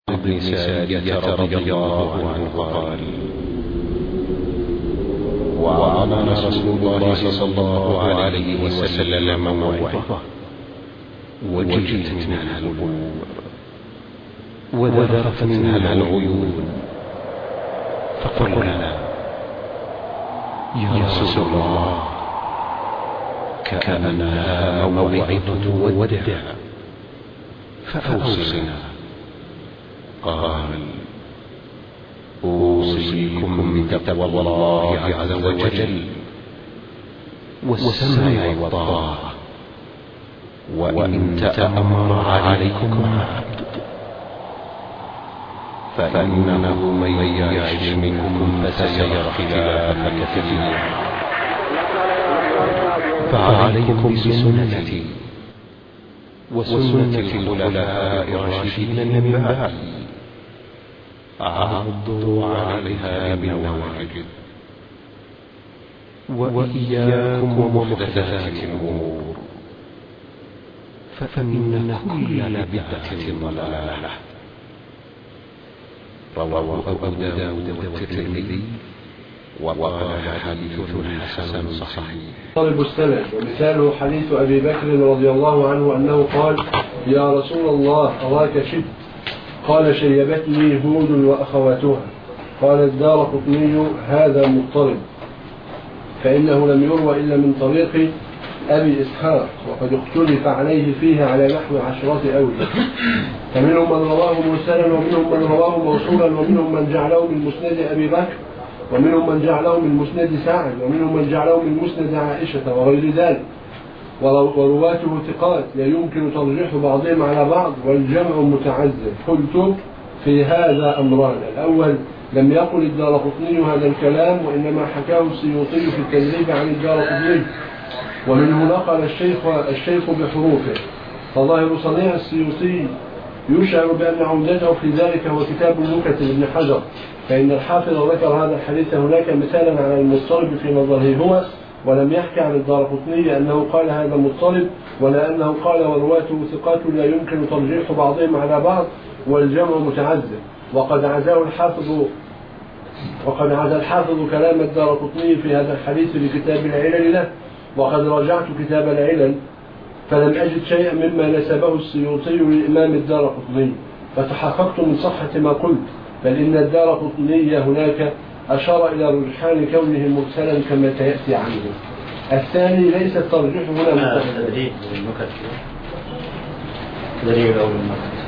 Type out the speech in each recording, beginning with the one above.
بن سارية رضي الله عنه قال: وعظنا رسول الله صلى الله عليه وسلم موعظة وجلت منها القلوب وذرفت منها العيون، فقلنا: يا رسول الله، كأنها موعظة وداع، فأوصنا. قال: أوصيكم بتقوى الله عز وجل والسمع والطاعة، وإن تأمر عليكم عبد، فإنه من يعش منكم فسيرى اختلافا كثيرا، فعليكم بسنتي وسنة الخلفاء الراشدين من بعدي، عضوا عليها بالنواجذ، وإياكم ومحدثات الأمور، فإن كل بدعة ضلالة. رواه أبو داود والترمذي وقال حديث حسن صحيح. طالب السند، ومثاله حديث أبي بكر رضي الله عنه أنه قال: يا رسول الله، أراك شبت. قال: شيبتني هود وأخواتها. قال الدارقطني: هذا مضطرب، فإنه لم يروى إلا من طريق أبي إسحاق، وقد اختلف عليه فيها على نحو 10 أوجه، فمنهم من رواه مرسلا، ومنهم من رواه موصولا، ومنهم من جعله من مسند أبي بكر، ومنهم من جعله من مسند سعد، ومنهم من جعله من مسند عائشة وغير ذلك، ورواته ثقات لا يمكن ترجيح بعضهم على بعض، والجمع متعذر. قلت في هذا أمران: الأول، لم يقل الدارقطني هذا الكلام، وإنما حكاه السيوطي في التدريب عن الدارقطني، ومنه نقل الشيخ بحروفه، فظاهر صنيع السيوطي يشعر بأن عمدته في ذلك هو كتاب النكت لابن حجر، فإن الحافظ ذكر هذا الحديث هناك مثالا على المضطرب في نظره هو، ولم يحكي عن الدارقطني أنه قال هذا مضطرب، ولا أنه قال ورواته ثقات لا يمكن ترجيح بعضهم على بعض، والجمع متعذر. وقد عزا الحافظ كلام الدارقطني في هذا الحديث بكتاب العلل له، وقد راجعت كتاب العلل فلم أجد شيئا مما نسبه السيوطي للإمام الدارقطني، فتحققت من صحة ما قلت، بل إن الدارقطني هناك أشار إلى رجحان كونه مرسلا كما سيأتي عنه. الثاني ليس الترجيح هنا تدريب النكت، تدريب أول النكت.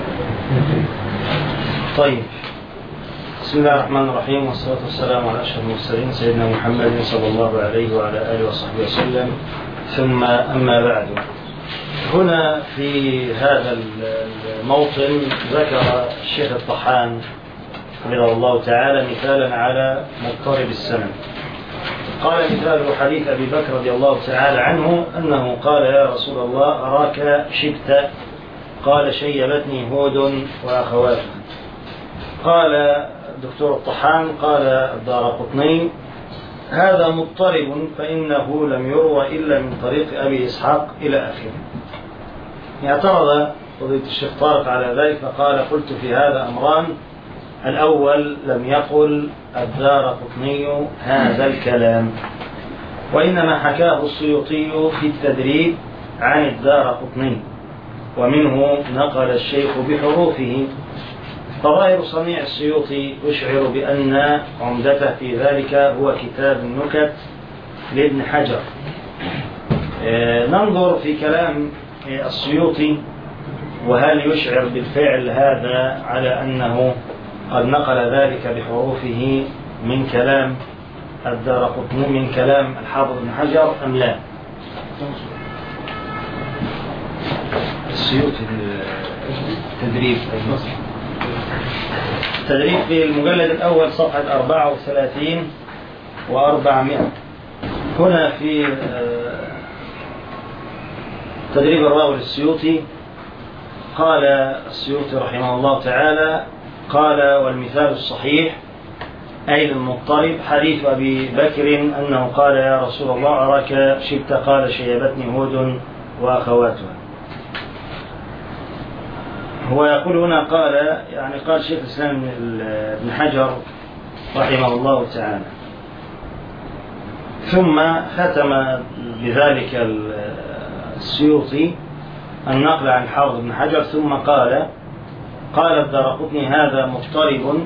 طيب، بسم الله الرحمن الرحيم، والصلاة والسلام على أشرف المرسلين سيدنا محمد صلى الله عليه وعلى آله وصحبه وسلم، ثم أما بعد. هنا في هذا الموطن ذكر الشيخ الطحان رضي الله تعالى مثالا على مضطرب السند. قال: مثال حديث أبي بكر رضي الله تعالى عنه أنه قال: يا رسول الله، أراك شبت. قال: شيبتني هود وأخواتها. قال الدكتور الطحان: قال الدارقطني: هذا مضطرب، فإنه لم يروى إلا من طريق أبي إسحاق، إلى آخره. اعترض فضيلة الشيخ طارق على ذلك فقال: قلت في هذا أمران: الأول، لم يقل الدارقطني هذا الكلام، وإنما حكاه السيوطي في التدريب عن الدارقطني، ومنه نقل الشيخ بحروفه، فظاهر صنيع السيوطي يشعر بأن عمدته في ذلك هو كتاب النكت لابن حجر. ننظر في كلام السيوطي، وهل يشعر بالفعل هذا على أنه قد نقل ذلك بحروفه من كلام الدارقطني، من كلام الحافظ ابن حجر، أم لا؟ السيوطي تدريب تدريب في المجلد الأول صفحة 34 و400. هنا في تدريب الراوي للسيوطي قال السيوطي رحمه الله تعالى: قال: والمثال الصحيح أي المضطرب حديث أبي بكر أنه قال: يا رسول الله، أراك شبت. قال: شيبتني هود وأخواتها. هو يقول هنا قال شيخ الإسلام ابن حجر رحمه الله تعالى، ثم ختم بذلك السيوطي النقل عن حافظ ابن حجر، ثم قال الدارقطني هذا مضطرب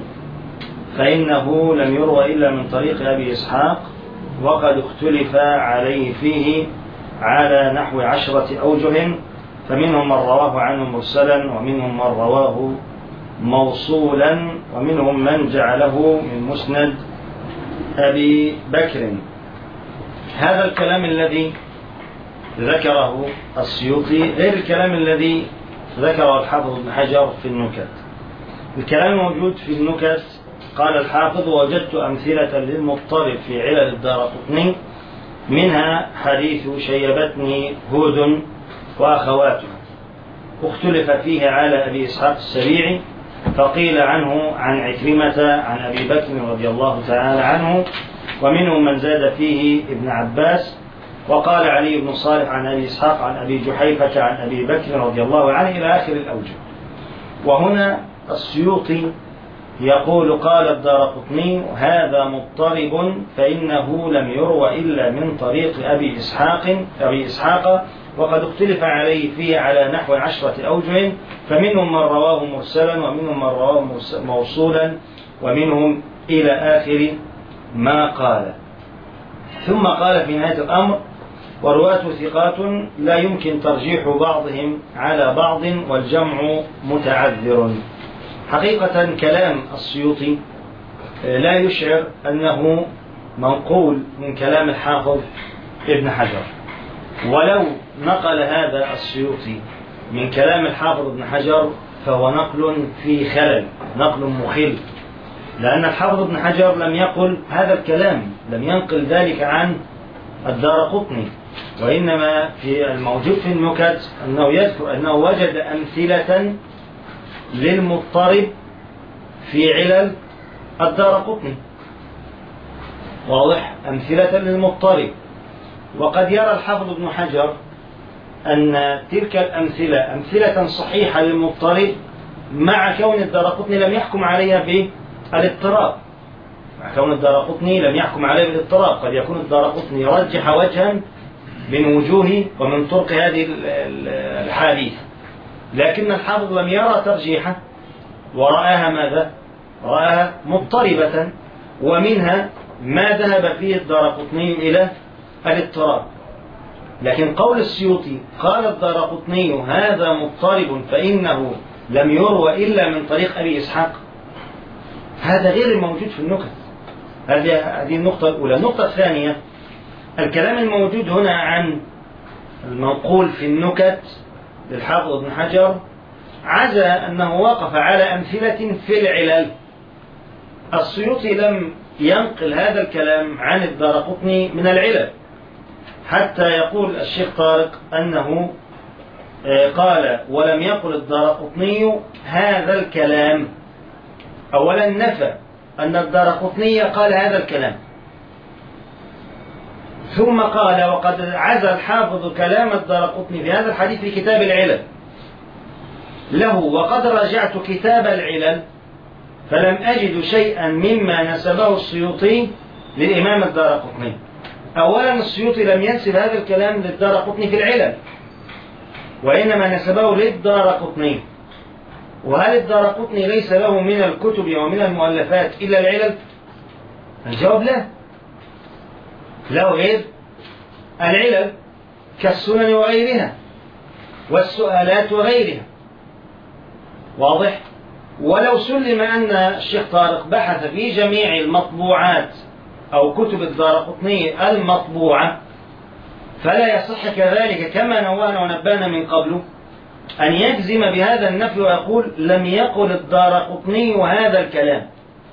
فإنه لم يروى إلا من طريق أبي إسحاق، وقد اختلف عليه فيه على نحو 10 أوجه، فمنهم من رواه عنه مرسلا، ومنهم من رواه موصولا، ومنهم من جعله من مسند أبي بكر. هذا الكلام الذي ذكره السيوطي غير الكلام الذي ذكره الحافظ ابن حجر في النكت. الكلام الموجود في النكت قال الحافظ: وجدت أمثلة للمضطرب في علل الدارقطني، منها حديث شيبتني هود وأخواته، اختلف فيه على أبي إسحاق السبيعي، فقيل عنه عن عكرمة عن أبي بكر رضي الله تعالى عنه، ومنهم من زاد فيه ابن عباس، وقال علي بن صالح عن أبي إسحاق عن أبي جحيفة عن أبي بكر رضي الله عنه إلى آخر الأوجه. وهنا السيوطي يقول: قال الدارقطني هذا مضطرب فإنه لم يروى إلا من طريق أبي إسحاق، وقد اختلف عليه فيه على نحو 10 أوجه، فمنهم من رواه مرسلا، ومنهم من رواه موصولا، ومنهم إلى آخر ما قال. ثم قال في نهاية الأمر: ورواة ثقات لا يمكن ترجيح بعضهم على بعض والجمع متعذر. حقيقة كلام السيوطي لا يشعر أنه منقول من كلام الحافظ ابن حجر، ولو نقل هذا السيوطي من كلام الحافظ ابن حجر فهو نقل في خلل، نقل مخل، لأن الحافظ ابن حجر لم يقل هذا الكلام، لم ينقل ذلك عن الدارقطني، وإنما في الموجود في النكت أنه يذكر أنه وجد أمثلة للمضطرب في علل الدارقطني، واضح، أمثلة للمضطرب. وقد يرى الحافظ ابن حجر أن تلك الأمثلة أمثلة صحيحة للمضطرب، مع كون الدارقطني لم يحكم عليها بالاضطراب، مع كون الدارقطني لم يحكم عليها بالاضطراب. قد يكون الدارقطني رجح وجها من وجوه ومن طرق هذه الحديث، لكن الحافظ لم يرى ترجيحه، ورآها ماذا؟ رآها مضطربة، ومنها ما ذهب فيه الدارقطني إلى الاضطراب. لكن قول السيوطي قال الدارقطني هذا مضطرب فإنه لم يروى إلا من طريق أبي إسحاق، هذا غير الموجود في النكت. هذه النقطة الأولى. النقطة الثانية: الكلام الموجود هنا عن المنقول في النكت للحافظ ابن حجر عزى أنه وقف على أمثلة في العلل. السيوطي لم ينقل هذا الكلام عن الدارقطني من العلل، حتى يقول الشيخ طارق أنه قال: ولم يقل الدارقطني هذا الكلام. أولا نفى أن الدارقطني قال هذا الكلام، ثم قال: وقد عزى الحافظ كلام الدارقطني في هذا الحديث في كتاب العلل له، وقد راجعت كتاب العلل فلم أجد شيئا مما نسبه السيوطي للإمام الدارقطني. أولا السيوطي لم ينسب هذا الكلام للدارقطني في العلل، وإنما نسبه للدارقطني. وهل الدارقطني ليس له من الكتب ومن المؤلفات إلا العلل؟ الجواب لا، له غير العلل كالسنن وغيرها والسؤالات وغيرها، واضح. ولو سلم أن الشيخ طارق بحث في جميع المطبوعات أو كتب الدارقطني المطبوعة، فلا يصح كذلك كما نوانا ونبانا من قبل أن يجزم بهذا النفي ويقول لم يقل الدارقطني هذا الكلام.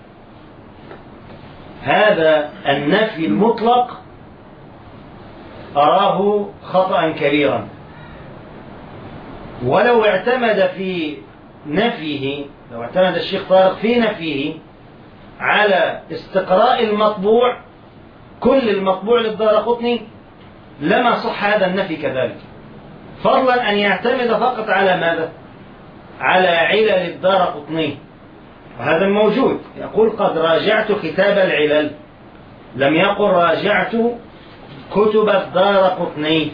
هذا النفي المطلق أراه خطأ كبيرا. ولو اعتمد في نفيه، لو اعتمد الشيخ طارق في نفيه على استقراء المطبوع، كل المطبوع للدارقطني، لما صح هذا النفي كذلك، فضلا أن يعتمد فقط على ماذا؟ على علل الدارقطني، وهذا موجود. يقول قد راجعت كتاب العلل، لم يقل راجعت كتب الدارقطني.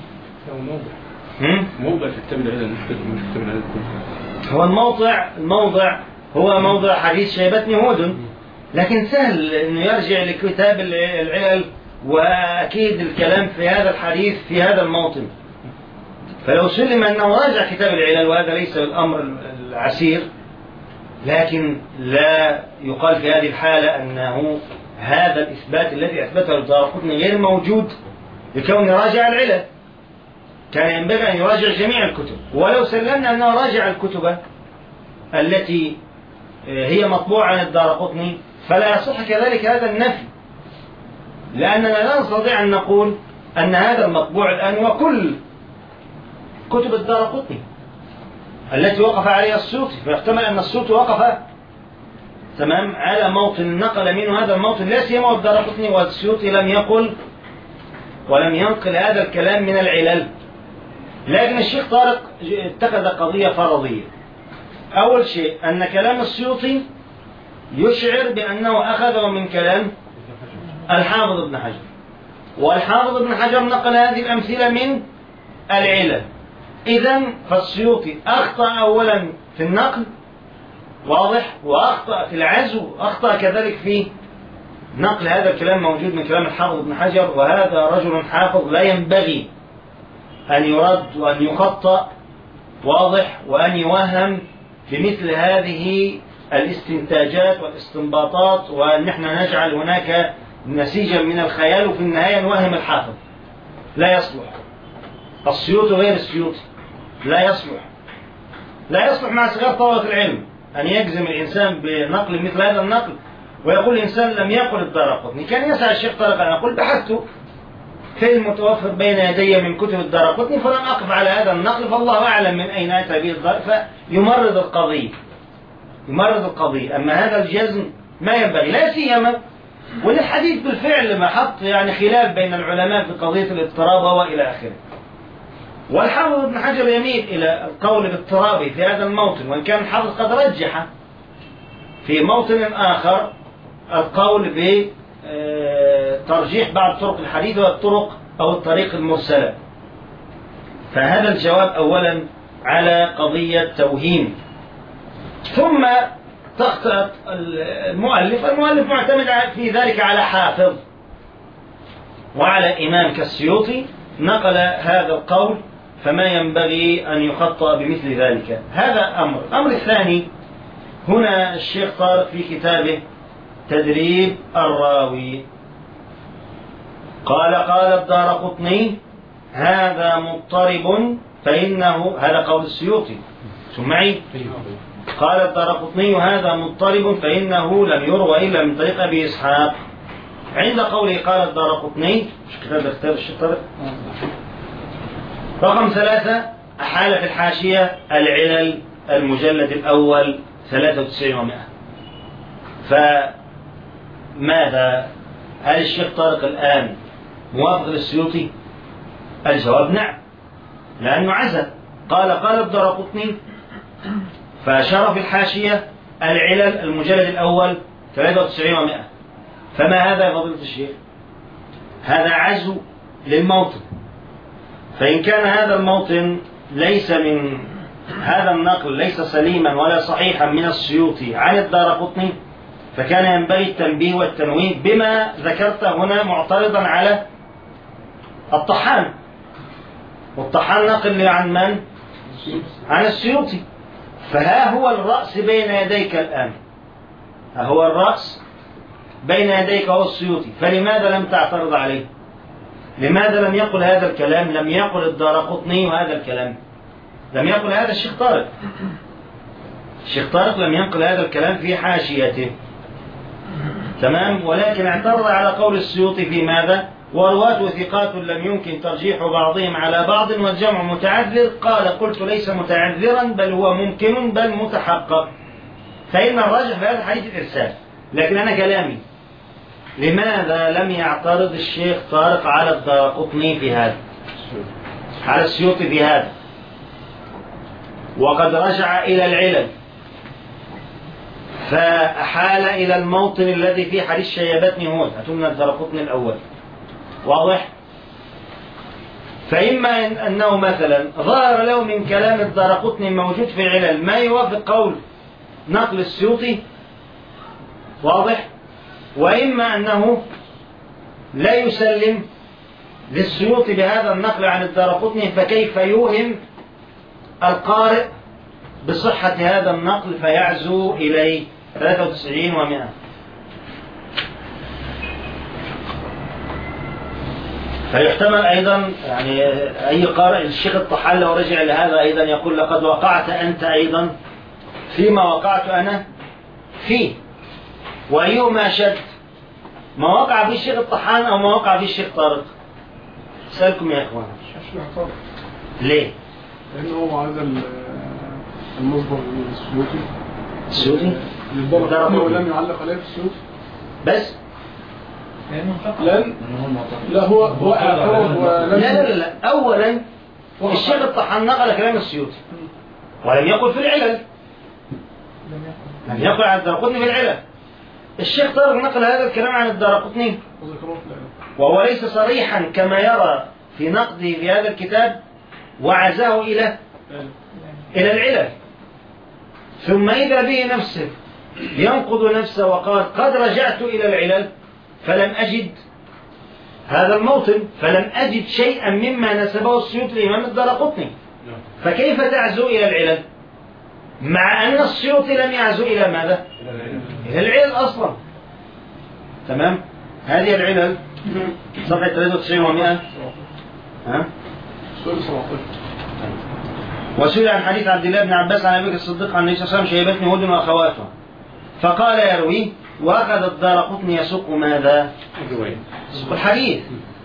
موضع في كتاب العلل مش كتاب العلل كله. هو الموضع هو موضع حديث شيبتني هود، لكن سهل انه يرجع لكتاب العلل، واكيد الكلام في هذا الحديث في هذا الموطن. فلو سلم انه راجع كتاب العلل، وهذا ليس بالامر العسير، لكن لا يقال في هذه الحالة انه هذا الاثبات الذي اثبته الدارقطني غير موجود لكونه راجع العلل. كان ينبغي ان يراجع جميع الكتب، ولو سلمنا انه راجع الكتب التي هي مطبوعة عن الدارقطني فلا يصح كذلك هذا النفي، لأننا لا نستطيع أن نقول أن هذا المطبوع الآن وكل كتب الدارقطني التي وقف عليها السيوطي، فيحتمل أن السيوطي وقف تمام على موطن نقل منه هذا الموطن، لا سيما الدارقطني والسيوطي لم يقل ولم ينقل هذا الكلام من العلل. لكن الشيخ طارق اتخذ قضية فرضية. أول شيء أن كلام السيوطي يشعر بأنه أخذه من كلام الحافظ ابن حجر، والحافظ ابن حجر نقل هذه الأمثلة من العلل. إذن فالسيوطي أخطأ أولا في النقل، واضح، وأخطأ في العزو، أخطأ كذلك في نقل هذا الكلام موجود من كلام الحافظ ابن حجر، وهذا رجل حافظ لا ينبغي أن يرد وأن يخطأ، واضح، وأن يوهم بمثل هذه الاستنتاجات والاستنباطات، وأن نحن نجعل هناك نسيجا من الخيال وفي النهاية نوهم الحافظ. لا يصلح. السيوطي غير السيوطي، لا يصلح مع صغار طلبة العلم أن يجزم الإنسان بنقل مثل هذا النقل ويقول الإنسان لم يقل الدارقطني. كان يسعى الشيخ طارق أن يقول بحثت في المتوفر بين يدي من كتب الدارقطني فلم أقف على هذا النقل، فالله أعلم من أين أتى به الدارقطني، فيمرض القضية. أما هذا الجزم ما ينبغي، لا سيما وللحديث بالفعل ما حط يعني خلاف بين العلماء في قضية الاضطراب وإلى آخره. والحافظ ابن حجر يميل إلى القول باضطرابه في هذا الموطن، وإن كان الحافظ قد رجح في موطن آخر القول بترجيح بعض طرق الحديث والطرق أو الطريق المرسلة. فهذا الجواب أولا على قضية توهيم. ثم تخطئ المؤلف معتمد في ذلك على حافظ وعلى إمام كالسيوطي نقل هذا القول، فما ينبغي أن يخطأ بمثل ذلك. هذا أمر. الأمر الثاني، هنا الشيخ طارق في كتابه تدريب الراوي قال الدارقطني هذا مضطرب فإنه، هذا قول السيوطي سمعي، قال الدارقطني هذا مضطرب فإنه لم يروى إلا من طريق أبي إسحاق. عند قوله قال الدارقطني، كتاب الشيخ طارق رقم 3، أحال في الحاشية العلل المجلد الأول 93 و100. فماذا؟ هل الشيخ طارق الآن موافق للسيوطي؟ الجواب نعم، لأنه عزل قال الدارقطني، فأشار في الحاشية العلل المجلد الأول 93 و100. فما هذا يا فضيلة الشيخ؟ هذا عزو للموطن. فإن كان هذا الموطن ليس من هذا النقل ليس سليما ولا صحيحا من السيوطي عن الدارقطني، فكان ينبغي التنبيه والتنويه بما ذكرت هنا معترضا على الطحان. والطحان نقل عن من؟ عن السيوطي. فها هو الرأس بين يديك الآن، هو الرأس بين يديك هو السيوطي، فلماذا لم تعترض عليه؟ لماذا لم يقل هذا الكلام؟ لم يقل الدارقطني هذا الكلام، لم يقل هذا الشيخ طارق. الشيخ طارق لم ينقل هذا الكلام في حاشيته، تمام، ولكن اعترض على قول السيوطي في ماذا؟ ورواة ثقات لم يمكن ترجيح بعضهم على بعض والجمع متعذر. قال قلت ليس متعذرا بل هو ممكن بل متحقق، فإن الراجح في هذا الحديث الإرسال. لكن أنا كلامي، لماذا لم يعترض الشيخ طارق على الدارقطني في هذا، على السيوطي في هذا؟ وقد رجع إلى العلل فأحال إلى الموطن الذي في حديث شيبتني هود، هاتمنا الدرقطني الأول، واضح؟ فإما أنه مثلا ظهر له من كلام الدرقطني موجود في العلل ما يوافق قول نقل السيوطي، واضح؟ وإما أنه لا يسلم للسيوطي بهذا النقل عن الدرقطني، فكيف يوهم القارئ بصحة هذا النقل فيعزو إليه 93 و100. فيحتمل أيضا يعني أي قارئ الشيخ الطحان لو رجع لهذا أيضا يقول لقد وقعت أنت أيضا فيما وقعت أنا فيه، وأيهما شد، ما وقع في الشيخ الطحان أو ما وقع في الشيخ طارق؟ سألكم يا إخوان. ليه؟ لأنه هو هذا المصدر السيوطي ولم يعلق عليه في السيوطي بس لا هو اعترض ولم لا أولا الشيخ الطحان نقل كلام السيوطي ولم يقل في العلل، لم يقل عن الدرقطني في العلل. الشيخ طارق نقل هذا الكلام عن الدرقطني وهو ليس صريحا كما يرى في نقده في هذا الكتاب، وعزاه إلى العلل، ثم إذا به نفسه ينقض نفسه وقال قد رجعت إلى العلل فلم أجد هذا الموطن، فلم أجد شيئا مما نسبه السيوطي للإمام الدرقطني، فكيف تعزو إلى العلل مع أن السيوطي لم يعزو إلى ماذا؟ إلى العلل أصلا. تمام؟ هذه العلل صفحة 93 و100. وسئل عن حديث عبد الله بن عباس عن أبي بكر الصديق عن النبي صلى الله عليه وسلم شيبتني هود وأخواته، فقال يروي وأخذ الدارقطني يسوق ماذا؟ يسوق الحديث.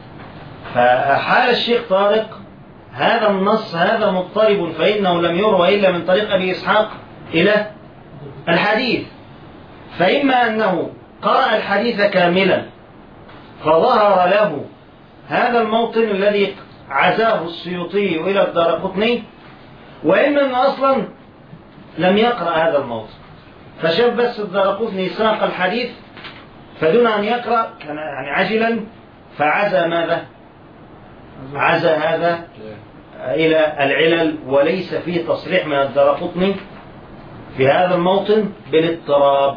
فحال الشيخ طارق هذا النص هذا مضطرب فإنه لم يروى إلا من طريق أبي إسحاق إلى الحديث، فإما أنه قرأ الحديث كاملا فظهر له هذا الموطن الذي عزاه السيوطي إلى الدارقطني، وإما أنه أصلا لم يقرأ هذا الموطن فشاف بس الدارقطني ساق الحديث فدون أن يقرأ كان يعني عجلا فعزى ماذا؟ عزى هذا إلى العلل، وليس فيه تصريح من الدارقطني في هذا الموطن بالاضطراب.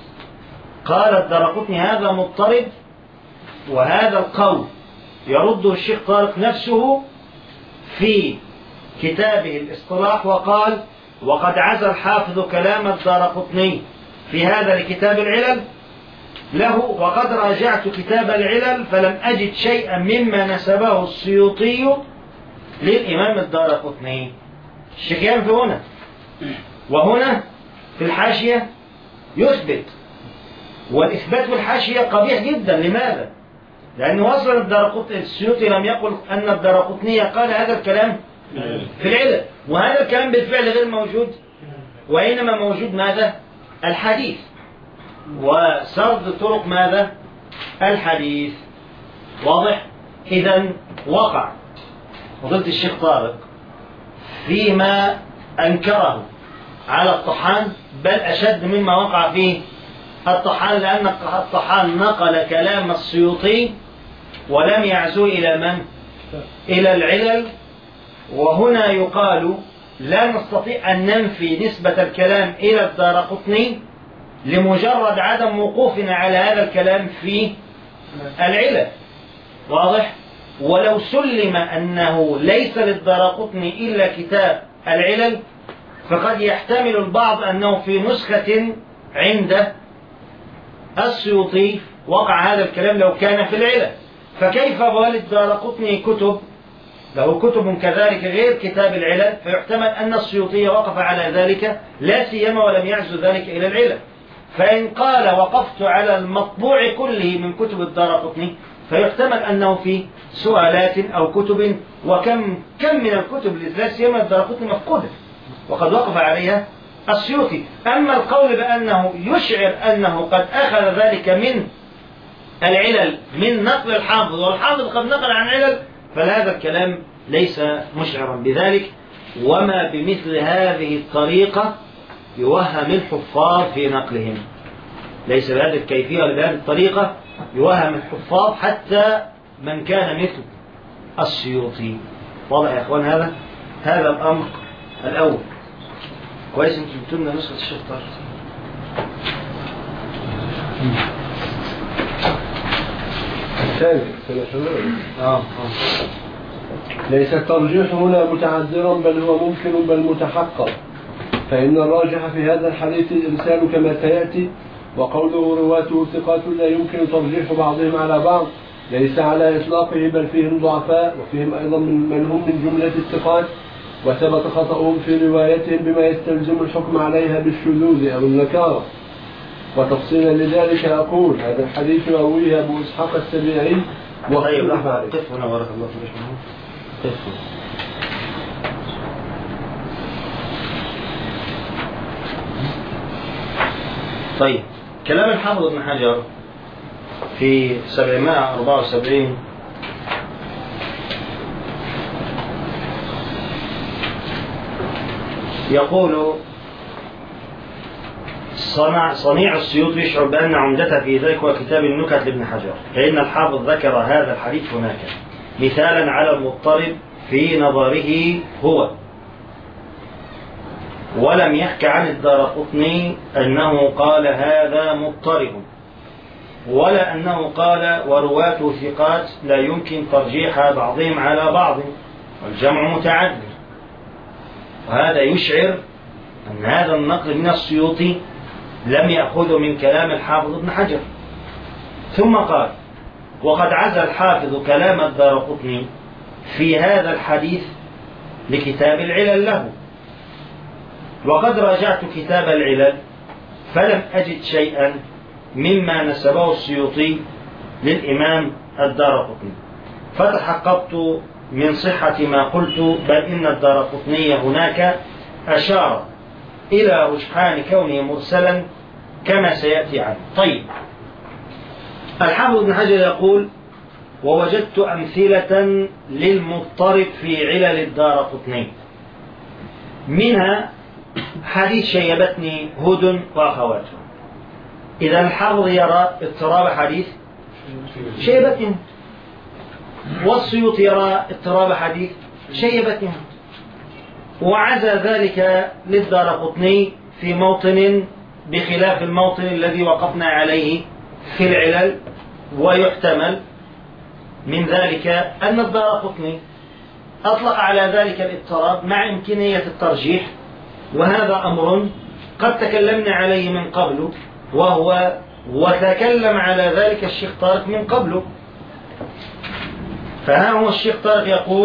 قال الدارقطني هذا مضطرب، وهذا القول يرده الشيخ طارق نفسه في كتابه الاصطلاح وقال وقد عزى الحافظ كلام الدارقطني في هذا الكتاب العلل له، وقد راجعت كتاب العلل فلم أجد شيئا مما نسبه السيوطي للإمام الدارقطني. الشيخان في هنا وهنا في الحاشية يثبت، والإثبات في الحاشية قبيح جدا. لماذا؟ لأنه وصل الدارقطني السيوطي لم يقل أن الدارقطني قال هذا الكلام في العلل، وهذا الكلام بالفعل غير موجود، وإنما موجود ماذا؟ الحديث وسرد طرق ماذا؟ الحديث. واضح؟ إذن وقع فضيلة الشيخ طارق فيما أنكره على الطحان، بل أشد مما وقع فيه الطحان، لأن الطحان نقل كلام السيوطي ولم يعزو إلى من؟ إلى العلل. وهنا يقال لا نستطيع أن ننفي نسبة الكلام إلى الدارقطني لمجرد عدم وقوفنا على هذا الكلام في العلل. واضح؟ ولو سلم أنه ليس للدارقطني إلا كتاب العلل فقد يحتمل البعض أنه في نسخة عند السيوطي وقع هذا الكلام لو كان في العلل، فكيف وللدارقطني كتب له كتب كذلك غير كتاب العلل، فيحتمل أن السيوطي وقف على ذلك لا سيما ولم يعزو ذلك إلى العلل. فإن قال وقفت على المطبوع كله من كتب الدارقطني فيحتمل أنه في سؤالات أو كتب، وكم من الكتب لا سيما الدارقطني مفقودة وقد وقف عليها السيوطي. أما القول بأنه يشعر أنه قد أخذ ذلك من العلل من نقل الحافظ والحافظ قد نقل عن علل، فهذا الكلام ليس مشعرا بذلك. وما بمثل هذه الطريقة يوهم الحفاظ في نقلهم، ليس بهذه الكيفية ولا بهذه الطريقة يوهم الحفاظ حتى من كان مثل السيوطي. واضح يا إخوان؟ هذا الأمر الأول. كويس انتم جبتوا لنا نسخة الشيخ طارق. الثاني ليس الترجيح هنا متعذرا بل هو ممكن بل متحقق، فإن الراجح في هذا الحديث الإرسال كما سيأتي، وقوله رواته ثقات لا يمكن ترجيح بعضهم على بعض ليس على إطلاقه، بل فيهم ضعفاء وفيهم أيضا من هم من جملة الثقات وثبت خطأهم في روايتهم بما يستلزم الحكم عليها بالشذوذ أو النكارة. وتفصيلا لذلك أقول هذا الحديث يرويه أبو إسحاق السبيعي. طيب قف هنا بارك الله فيك. قف. طيب كلام الحافظ ابن حجر في 774 يقول: صنيع السيوطي يشعر بأن عمدته في ذلك هو كتاب النكت لابن حجر، فإن الحافظ ذكر هذا الحديث هناك مثالا على المضطرب في نظره هو، ولم يحك عن الدارقطني أنه قال هذا مضطرب، ولا أنه قال ورواته ثقات لا يمكن ترجيح بعضهم على بعض والجمع متعذر. وهذا يشعر أن هذا النقل من السيوطي لم يأخذه من كلام الحافظ ابن حجر. ثم قال: وقد عزى الحافظ كلام الدارقطني في هذا الحديث لكتاب العلل له، وقد راجعت كتاب العلل فلم أجد شيئا مما نسبه السيوطي للإمام الدارقطني، فتحققت من صحة ما قلت، بل إن الدارقطني هناك أشار إلى رجحان كونه مرسلا كما سيأتي عنه. طيب الحافظ ابن حجر يقول: ووجدت أمثلة للمضطرب في علل الدارقطني، منها حديث شيبتني هود وأخواتها. إذا الحافظ يرى اضطراب حديث شيبتني، والسيوطي يرى اضطراب حديث شيبتني، وعزى ذلك للدارقطني في موطن بخلاف الموطن الذي وقفنا عليه في العلل. ويحتمل من ذلك أن الدارقطني أطلق على ذلك الاضطراب مع إمكانية الترجيح، وهذا أمر قد تكلمنا عليه من قبل، وتكلم على ذلك الشيخ طارق من قبل. فها هو الشيخ طارق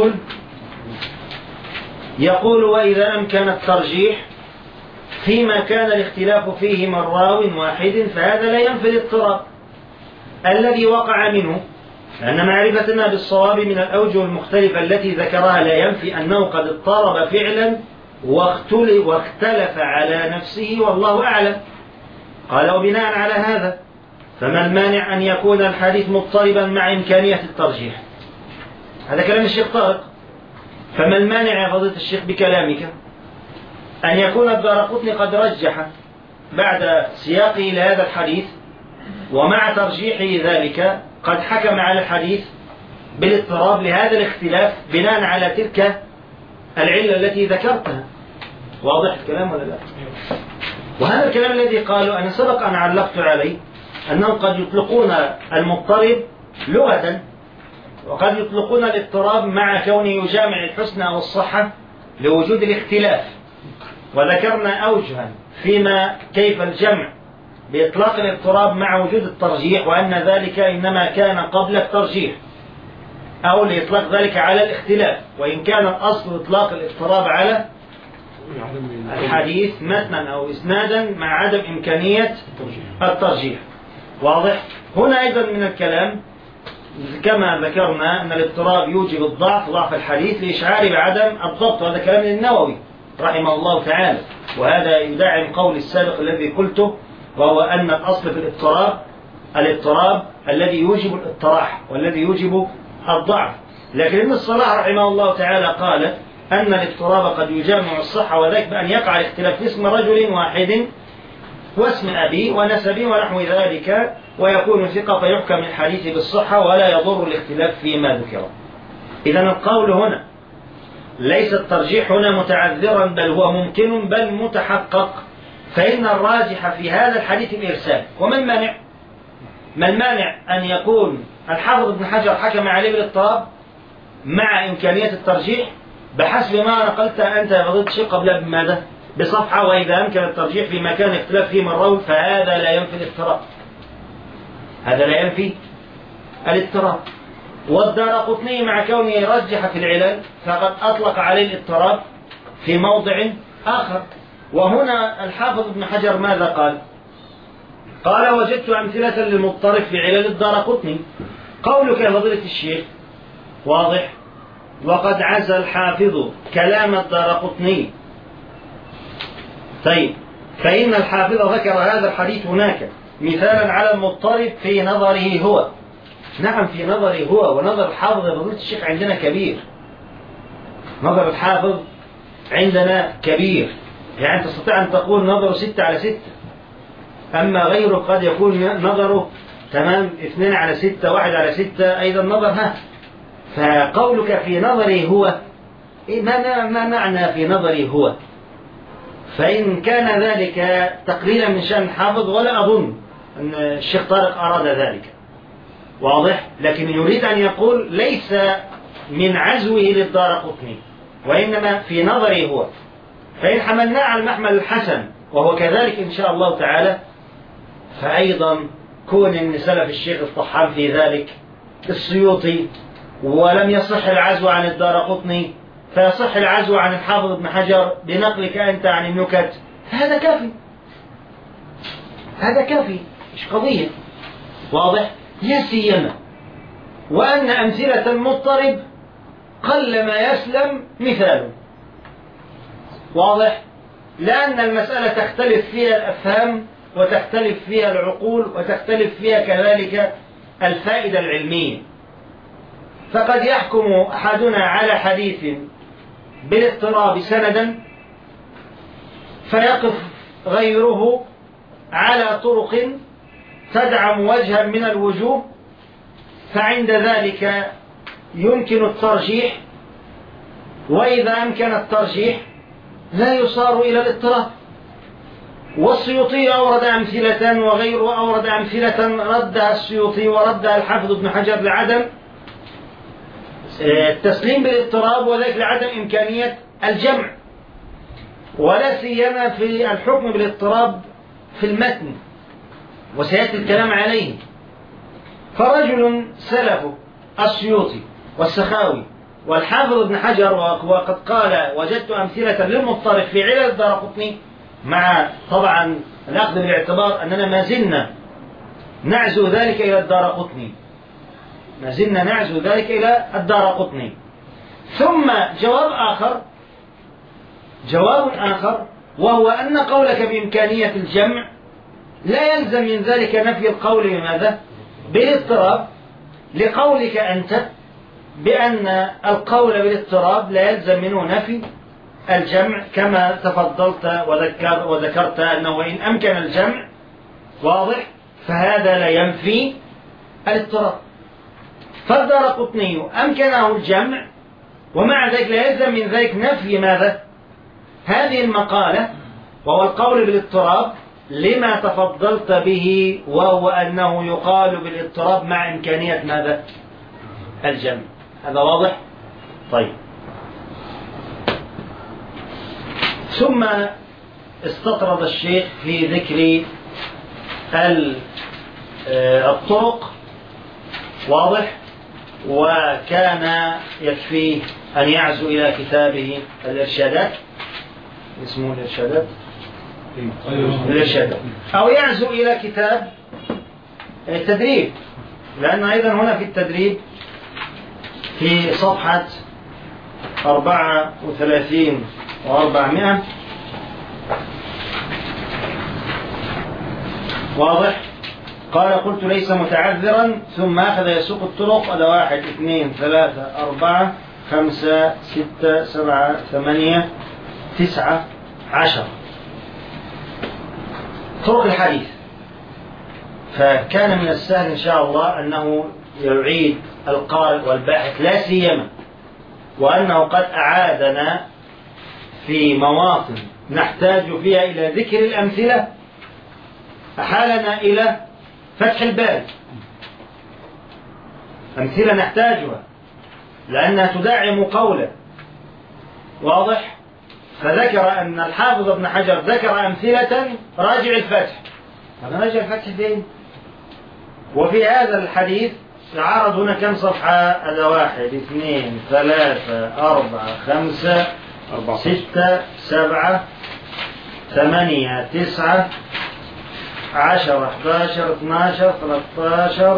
يقول: وإذا أمكن الترجيح فيما كان الاختلاف فيه من راو واحد فهذا لا ينفي الاضطراب الذي وقع منه، لأن معرفتنا بالصواب من الأوجه المختلفة التي ذكرها لا ينفي أنه قد اضطرب فعلا واختلف على نفسه والله أعلم. قال: وبناء على هذا فما المانع أن يكون الحديث مضطربا مع إمكانية الترجيح؟ هذا كلام الشيخ طارق. فما المانع يا فضيلة الشيخ بكلامك أن يكون الدارقطني قد رجح بعد سياقه لهذا الحديث، ومع ترجيحه ذلك قد حكم على الحديث بالاضطراب لهذا الاختلاف بناء على تلك العلة التي ذكرتها. واضح الكلام ولا لا؟ وهذا الكلام الذي قالوا أنا سبق أن علقت عليه، أنهم قد يطلقون المضطرب لغة، وقد يطلقون الاضطراب مع كونه يجامع الحسن أو الصحة لوجود الاختلاف. وذكرنا أوجها فيما كيف الجمع بإطلاق الاضطراب مع وجود الترجيح، وأن ذلك إنما كان قبل الترجيح أو لإطلاق ذلك على الاختلاف، وإن كان الأصل إطلاق الاضطراب على الحديث متنا أو إسنادا مع عدم إمكانية الترجيح. واضح؟ هنا أيضا من الكلام كما ذكرنا أن الاضطراب يوجب ضعف الحديث لإشعار بعدم الضبط، وهذا كلام النووي رحمه الله تعالى، وهذا يدعم قول السابق الذي قلته، وهو أن الأصل في الاضطراب الذي يوجب الاضطراح والذي يوجب الضعف. لكن ابن الصلاح رحمه الله تعالى قال أن الاضطراب قد يجامع الصحة، وذلك بأن يقع الاختلاف في اسم رجل واحد واسم أبيه ونسبه ونحو ذلك، ويكون ثقة فيحكم الحديث بالصحة ولا يضر الاختلاف فيما ذكر. إذا القول هنا ليس الترجيح هنا متعذرا، بل هو ممكن بل متحقق، فإن الراجح في هذا الحديث الإرسال. وما المانع؟ ما المانع أن يكون الحافظ ابن حجر حكم عليه بالاضطراب مع إمكانية الترجيح بحسب ما نقلت أنت يا فضيلة الشيخ قبل بماذا؟ بصفحة، وإذا أمكن الترجيح في مكان اختلاف فيه من راوي فهذا لا ينفي الاضطراب. هذا لا ينفي الاضطراب. والدارقطني مع كونه يرجح في العلل فقد أطلق عليه الاضطراب في موضع آخر. وهنا الحافظ ابن حجر ماذا قال؟ قال: وجدت أمثلة للمضطرب في علل الدارقطني. قولك يا فضيلة الشيخ واضح، وقد عزى الحافظ كلام الدارقطني. طيب، فإن الحافظ ذكر هذا الحديث هناك مثالا على المضطرب في نظره هو. نعم، في نظره هو، ونظر الحافظ يا فضيلة الشيخ عندنا كبير. نظر الحافظ عندنا كبير، يعني تستطيع أن تقول نظره 6/6، أما غيره قد يكون نظره تمام 2/6 1/6 أيضا نظر. فقولك في نظره هو، ما معنى في نظره هو؟ فإن كان ذلك تقليلا من شأن الحافظ، ولا أظن أن الشيخ طارق أراد ذلك، واضح، لكن يريد أن يقول ليس من عزوه للدارقطني، وإنما في نظره هو. فإن حملناه على المحمل الحسن وهو كذلك إن شاء الله تعالى، فأيضا كون أن سلف الشيخ الطحان في ذلك السيوطي، ولم يصح العزو عن الدارقطني، فيصح العزو عن الحافظ ابن حجر بنقلك أنت عن النكت، هذا كافي، هذا كافي، مش قضية، واضح. لا سيما وأن أمثلة المضطرب قل ما يسلم مثاله، واضح، لأن المسألة تختلف فيها الأفهام وتختلف فيها العقول وتختلف فيها كذلك الفائدة العلمية. فقد يحكم أحدنا على حديث بالاضطراب سندا، فيقف غيره على طرق تدعم وجها من الوجوه، فعند ذلك يمكن الترجيح، وإذا أمكن الترجيح لا يصار إلى الاضطراب. والسيوطي أورد أمثلة وغيره أورد أمثلة ردها السيوطي وردها الحافظ ابن حجر لعدم التسليم بالاضطراب، وذلك لعدم إمكانية الجمع، ولا سيما في الحكم بالاضطراب في المتن، وسيأتي الكلام عليه. فرجل سلفه السيوطي والسخاوي والحافظ ابن حجر وقد قال وجدت أمثلة للمضطرب في علل الدارقطني، مع طبعا الأخذ بالاعتبار أننا ما زلنا نعزو ذلك إلى الدارقطني، ما زلنا نعزو ذلك إلى الدارقطني. ثم جواب آخر، وهو أن قولك بإمكانية الجمع لا يلزم من ذلك نفي القول بماذا؟ بالاضطراب، لقولك أنت بأن القول بالاضطراب لا يلزم منه نفي الجمع، كما تفضلت وذكرت أنه وإن أمكن الجمع، واضح، فهذا لا ينفي الاضطراب. فالدارقطني أمكنه الجمع، ومع ذلك لا يلزم من ذلك نفي ماذا؟ هذه المقالة، وهو القول بالاضطراب لما تفضلت به، وهو أنه يقال بالاضطراب مع إمكانية ماذا؟ الجمع. هذا واضح؟ طيب. ثم استطرد الشيخ في ذكر الطرق، واضح، وكان يكفيه أن يعزو إلى كتابه الإرشادات، اسمه الإرشادات، أو يعزو إلى كتاب التدريب، لأن أيضا هنا في التدريب في صفحة 34 و400 واضح، قال قلت ليس متعذرا، ثم أخذ يسوق الطرق، هذا 1 2 3 4 5 6 7 8 9 10 طرق الحديث. فكان من السهل إن شاء الله أنه يعيد القارئ والباحث لا سيما وأنه قد أعادنا في مواطن نحتاج فيها إلى ذكر الأمثلة، أحالنا إلى فتح الباب، أمثلة نحتاجها لأنها تدعم قوله، واضح؟ فذكر أن الحافظ ابن حجر ذكر أمثلة راجع الفتح. هذا راجع الفتح فين؟ وفي هذا الحديث عرض هنا كم صفحة؟ هذا 1 2 3 4 5 6 7 8 9 10 11 12 13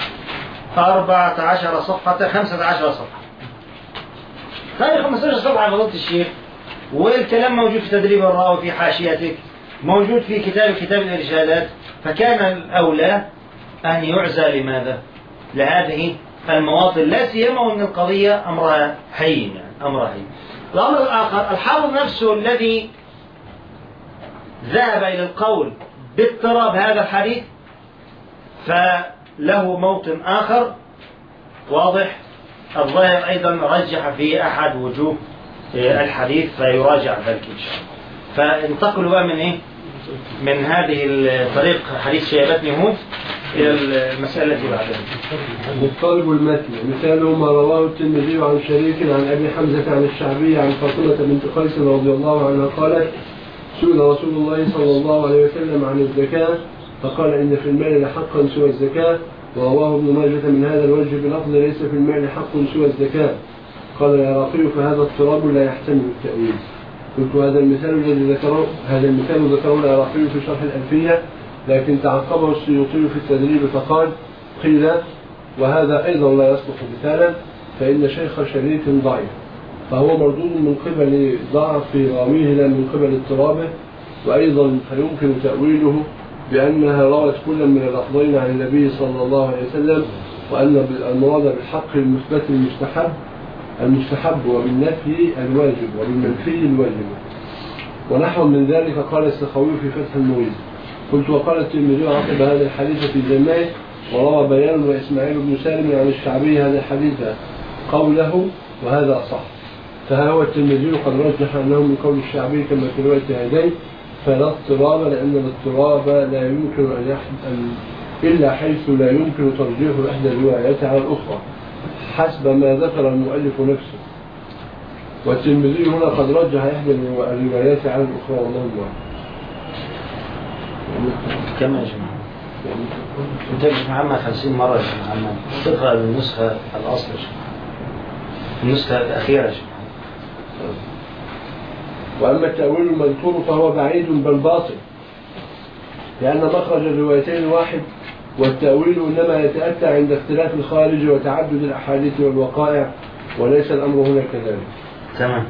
14 صفحة 15 صفحة. هذه 15 صفحة فضيلة الشيخ، والكلام موجود في تدريب الراوي في حاشيتك، موجود في كتاب الإرشادات. فكان الأولى أن يعزى لماذا؟ لهذه المواطن، لا سيما وأن القضية أمرها هين، يعني أمرها هين. الأمر الآخر، الحافظ نفسه الذي ذهب إلى القول باضطراب هذا الحديث فله موطن آخر واضح، الظاهر أيضا رجح في أحد وجوه الحديث فيراجع ذلك إن شاء الله. فانتقلوا بقى من إيه؟ من هذه الطريق حديث شيبتني هود إلى المسألة التي بعدها. مضطرب المتن مثاله ما رواه الترمذي عن شريك عن أبي حمزة عن الشعبي عن فاطمة بنت قيس رضي الله عنها قالت: سئل رسول الله صلى الله عليه وسلم عن الزكاة فقال: إن في المال لحقا سوى الزكاة. ورواه ابن ماجه من هذا الوجه بلفظ: ليس في المال حق سوى الزكاة. قال العراقي: فهذا اضطراب لا يحتمل التأويل. قلت: هذا المثال الذي ذكره العراقي في شرح الألفية، لكن تعقبه السيوطي في التدريب فقال: قيل وهذا أيضا لا يصلح مثالا، فإن شيخ شريك ضعيف، فهو مردود من قبل ضعف راويه لا من قبل اضطرابه. وأيضا فيمكن تأويله بأنها روت كل من اللفظين عن النبي صلى الله عليه وسلم، وأن المراد بالحق المثبت المستحب وبالنفي الواجب وبالمنفي الواجب. ونحو من ذلك قال السخاوي في فتح المغيث. قلت: وقال الترمذي عقب هذا الحديث في جماعه، وروى بيان وإسماعيل بن سالم عن الشعبي هذا الحديث قوله وهذا صح. فها هو الترمذي قد رجح أنه من قول الشعبي كما في رواية هذين، فلا اضطراب، لأن الاضطراب لا يمكن أن إلا حيث لا يمكن ترجيح إحدى الروايات على الأخرى حسب ما ذكر المؤلف نفسه. والترمذي هنا قد رجح إحدى الروايات على الأخرى، والله أعلم. كم يا جماعة؟ أنت يا محمد 50 مرة يا محمد تقرأ النسخة الأصل يا النسخة الأخيرة يا جماعة. وأما التأويل المذكور فهو بعيد بل باطل، لأن مخرج الروايتين واحد، والتأويل إنما يتأتى عند اختلاف الخارج وتعدد الأحاديث والوقائع، وليس الأمر هنا كذلك. تمام.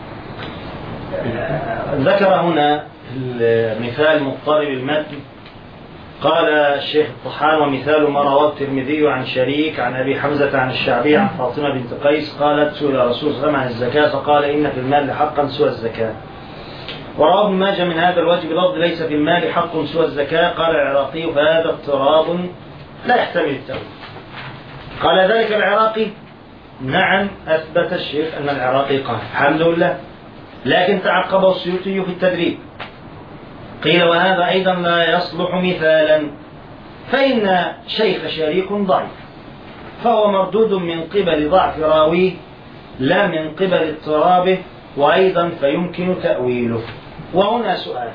ذكر هنا مثال مضطرب المتن. قال الشيخ الطحان: ومثال ما رواه الترمذي عن شريك عن أبي حمزة عن الشعبي عن فاطمة بنت قيس قالت: سئل الرسول صلى الله عليه وسلم عن الزكاة فقال: إن في المال حقا سوى الزكاة. ورواه ابن ماجه من هذا الوجه بلفظ: ليس في المال حق سوى الزكاة. قال العراقي: فهذا اضطراب لا يحتمل التأويل. قال ذلك العراقي: نعم، أثبت الشيخ أن العراقي قال، الحمد لله، لكن تعقبه السيوطي في التدريب. قيل: وهذا أيضا لا يصلح مثالا، فإن شيخ شريك ضعيف، فهو مردود من قبل ضعف راويه لا من قبل اضطرابه، وأيضا فيمكن تأويله. وهنا سؤال: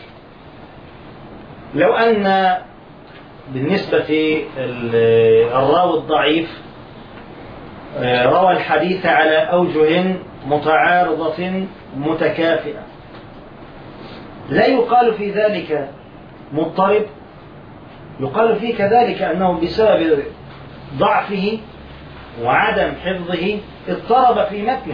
لو أن بالنسبة الراوي الضعيف روى الحديث على أوجه متعارضة متكافئة، لا يقال في ذلك مضطرب؟ يقال فيه كذلك أنه بسبب ضعفه وعدم حفظه اضطرب في متنه.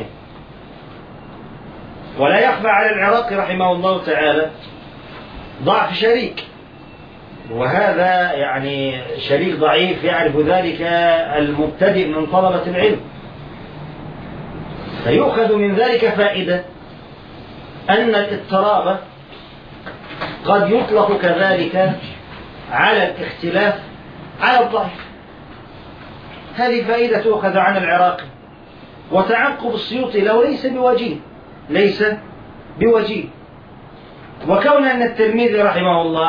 ولا يخفى على العراقي رحمه الله تعالى ضعف شريك، وهذا يعني شريك ضعيف يعرف ذلك المبتدئ من طلبة العلم. فيؤخذ من ذلك فائدة أن الاضطراب قد يطلق كذلك على الاختلاف على الضعيف. هذه فائدة تؤخذ عن العراقي. وتعقب السيوطي له ليس بوجيه. وكون أن الترمذي رحمه الله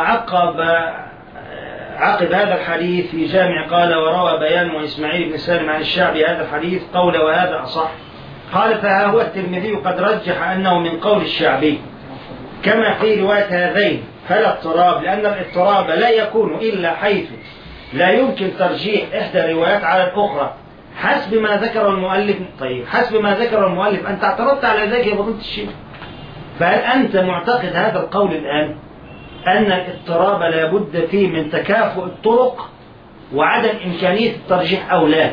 عقب هذا الحديث في جامع قال وروى بيان وإسماعيل بن سالم عن الشعبي هذا الحديث قول وهذا أصح، قال فها هو الترمذي قد رجح أنه من قول الشعبي كما في رواية هذين فلا اضطراب، لأن الاضطراب لا يكون إلا حيث لا يمكن ترجيح إحدى الروايات على الأخرى حسب ما ذكر المؤلف. طيب حسب ما ذكر المؤلف أنت اعترضت على ذلك يا فضيلة الشيخ، فهل أنت معتقد هذا القول الآن أن الاضطراب لا بد فيه من تكافؤ الطرق وعدم إمكانية الترجيح أو لا؟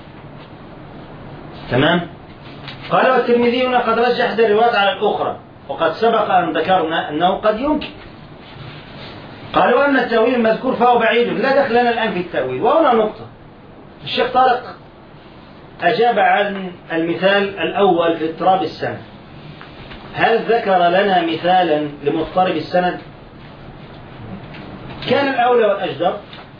تمام؟ قال والترمذي قد رجح إحدى الروايات على الأخرى، وقد سبق أن ذكرنا أنه قد يمكن. قال وأما التأويل المذكور فهو بعيد لا دخل لنا الآن في التأويل. وهنا نقطة، الشيخ طارق أجاب عن المثال الأول في اضطراب السند. هل ذكر لنا مثالا لمضطرب السند؟ كان الأولى والأجدر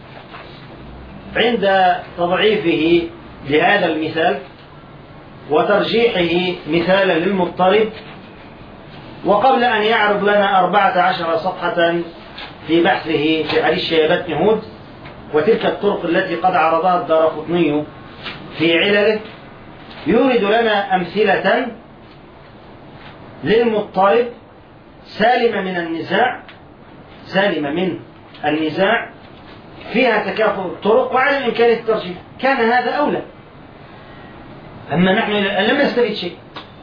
عند تضعيفه لهذا المثال وترجيحه مثالا للمضطرب، وقبل أن يعرض لنا 14 صفحة في بحثه في حديث شيبة بن هود وتلك الطرق التي قد عرضها الدارقطني في علله، يورد لنا أمثلة للمضطرب سالمة من النزاع فيها تكافؤ الطرق وعدم إمكانية الترجيح. كان هذا أولى، أما نحن لم نستفيد شيء.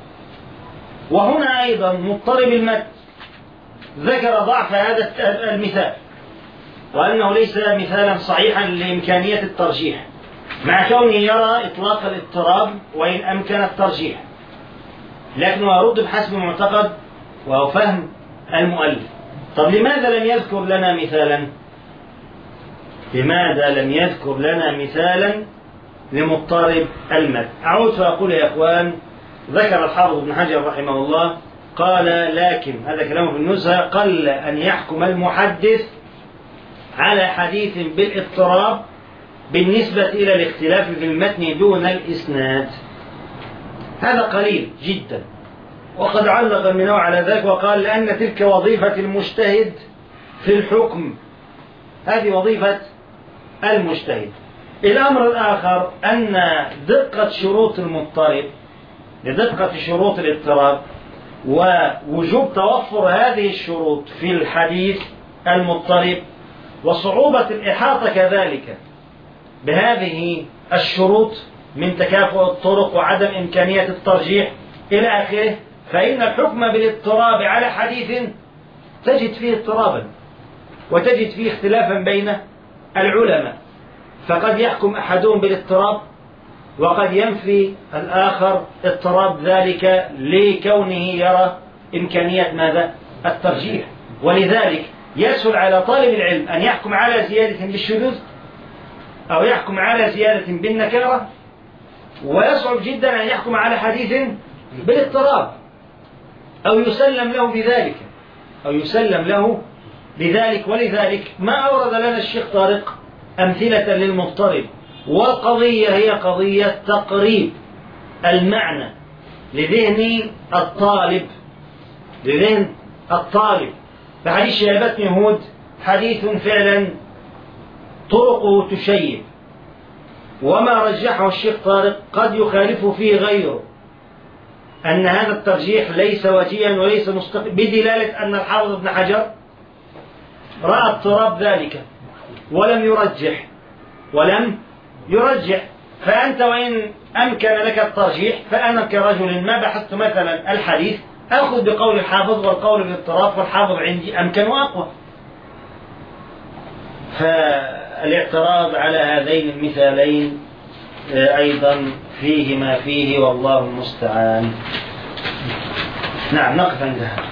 وهنا أيضا مضطرب المد ذكر ضعف هذا المثال وأنه ليس مثالا صحيحا لإمكانية الترجيح، مع كونه يرى إطلاق الاضطراب وإن أمكن الترجيح، لكنه يرد بحسب معتقد وهو فهم المؤلف. طب لماذا لم يذكر لنا مثالا؟ لماذا لم يذكر لنا مثالا لمضطرب المد؟ أعود فأقول يا إخوان، ذكر الحافظ ابن حجر رحمه الله قال لكن هذا كلامه في النزهة قل أن يحكم المحدث على حديث بالاضطراب بالنسبة إلى الاختلاف في المتن دون الإسناد. هذا قليل جدا. وقد علق منه على ذلك وقال لأن تلك وظيفة المجتهد في الحكم، هذه وظيفة المجتهد. الأمر الآخر أن دقة شروط المضطرب لدقة شروط الاضطراب ووجوب توفر هذه الشروط في الحديث المضطرب وصعوبة الإحاطة كذلك بهذه الشروط من تكافؤ الطرق وعدم إمكانية الترجيح إلى آخره، فإن الحكم بالاضطراب على حديث تجد فيه اضطرابا وتجد فيه اختلافا بين العلماء، فقد يحكم أحدهم بالاضطراب وقد ينفي الآخر اضطراب ذلك لكونه يرى إمكانية ماذا؟ الترجيح. ولذلك يسهل على طالب العلم أن يحكم على زيادة بالشذوذ أو يحكم على زيادة بالنكارة، ويصعب جدا أن يحكم على حديث بالاضطراب أو يسلم له بذلك ولذلك ما أورد لنا الشيخ طارق أمثلة للمضطرب، والقضية هي قضية تقريب المعنى لذهن الطالب. فحديث شيبة بن هود حديث فعلا طرقه تشيب، وما رجحه الشيخ طارق قد يخالف فيه غيره، أن هذا الترجيح ليس وجيها وليس مستقيم، بدلالة أن الحافظ ابن حجر رأى اضطراب ذلك ولم يرجح. فأنت وإن أمكن لك الترجيح فأنا كرجل ما بحثت مثلا الحديث أخذ بقول الحافظ والقول بالاضطراب، والحافظ عندي أمكن وأقوى. فالاعتراض على هذين المثالين أيضا فيه ما فيه والله المستعان. نعم، نقف عندها.